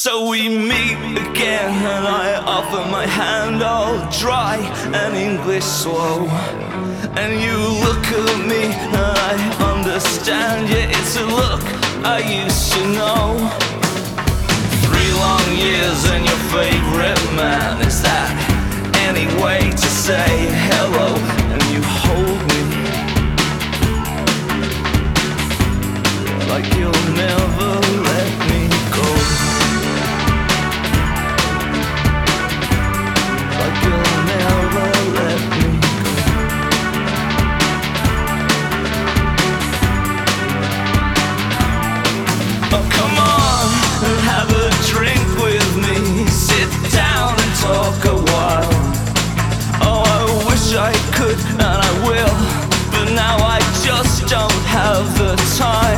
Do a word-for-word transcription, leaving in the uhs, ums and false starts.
So we meet again, and I offer my hand all dry and English slow. And you look at me, and I understand, yeah, it's a look I used to know. Three long years and your favorite man, is that any way to say hello? And you hold me like you'll never